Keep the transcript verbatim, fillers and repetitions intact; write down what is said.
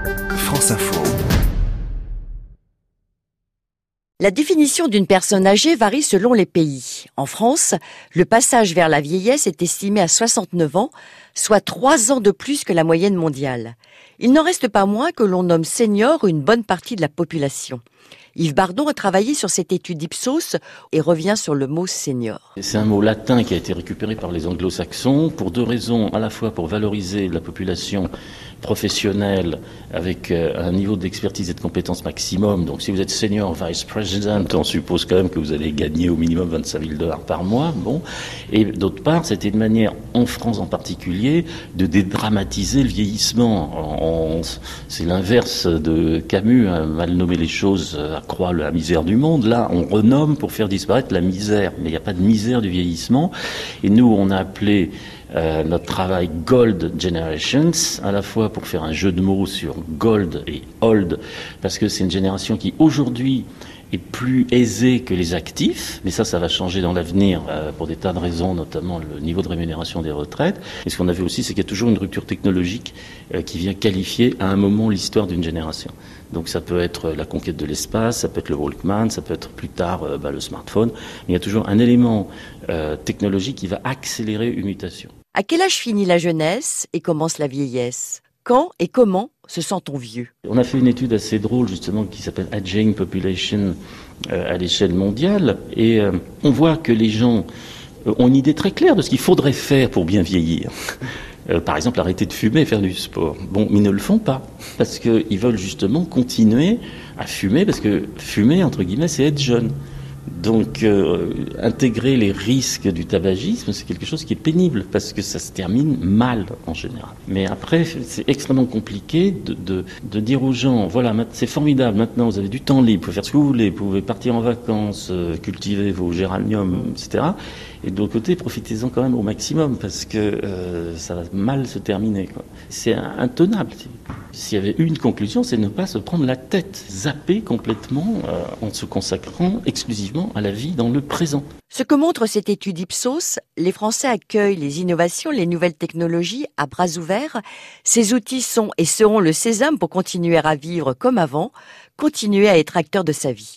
France Info. La définition d'une personne âgée varie selon les pays. En France, le passage vers la vieillesse est estimé à soixante-neuf ans, soit trois ans de plus que la moyenne mondiale. Il n'en reste pas moins que l'on nomme senior une bonne partie de la population. Yves Bardon a travaillé sur cette étude Ipsos et revient sur le mot senior. C'est un mot latin qui a été récupéré par les anglo-saxons pour deux raisons, à la fois pour valoriser la population professionnelle avec un niveau d'expertise et de compétences maximum. Donc si vous êtes senior vice president, on suppose quand même que vous allez gagner au minimum vingt-cinq mille dollars par mois. Bon. Et d'autre part, c'était une manière, en France en particulier, de dédramatiser le vieillissement. On, c'est l'inverse de Camus, hein, mal nommer les choses, accroît la misère du monde. Là, on renomme pour faire disparaître la misère. Mais il n'y a pas de misère du vieillissement. Et nous, on a appelé Euh, notre travail Gold Generations, à la fois pour faire un jeu de mots sur Gold et Old, parce que c'est une génération qui aujourd'hui est plus aisée que les actifs, mais ça, ça va changer dans l'avenir euh, pour des tas de raisons, notamment le niveau de rémunération des retraites. Et ce qu'on a vu aussi, c'est qu'il y a toujours une rupture technologique euh, qui vient qualifier à un moment l'histoire d'une génération. Donc ça peut être la conquête de l'espace, ça peut être le Walkman, ça peut être plus tard euh, bah, le smartphone, mais il y a toujours un élément euh, technologique qui va accélérer une mutation. À quel âge finit la jeunesse et commence la vieillesse ? Quand et comment se sent-on vieux ? On a fait une étude assez drôle justement qui s'appelle Aging Population euh, à l'échelle mondiale et euh, on voit que les gens euh, ont une idée très claire de ce qu'il faudrait faire pour bien vieillir. Euh, par exemple, arrêter de fumer et faire du sport. Bon, mais ils ne le font pas parce qu'ils veulent justement continuer à fumer parce que fumer, entre guillemets, c'est être jeune. Donc, euh, intégrer les risques du tabagisme, c'est quelque chose qui est pénible parce que ça se termine mal en général. Mais après, c'est extrêmement compliqué de, de, de dire aux gens, voilà, c'est formidable, maintenant vous avez du temps libre, vous pouvez faire ce que vous voulez, vous pouvez partir en vacances, euh, cultiver vos géraniums, et cetera. Et de l'autre côté, profitez-en quand même au maximum parce que euh, ça va mal se terminer, quoi. C'est intenable. S'il y avait une conclusion, c'est de ne pas se prendre la tête, zapper complètement euh, en se consacrant exclusivement à la vie dans le présent. Ce que montre cette étude Ipsos, les Français accueillent les innovations, les nouvelles technologies à bras ouverts. Ces outils sont et seront le sésame pour continuer à vivre comme avant, continuer à être acteur de sa vie.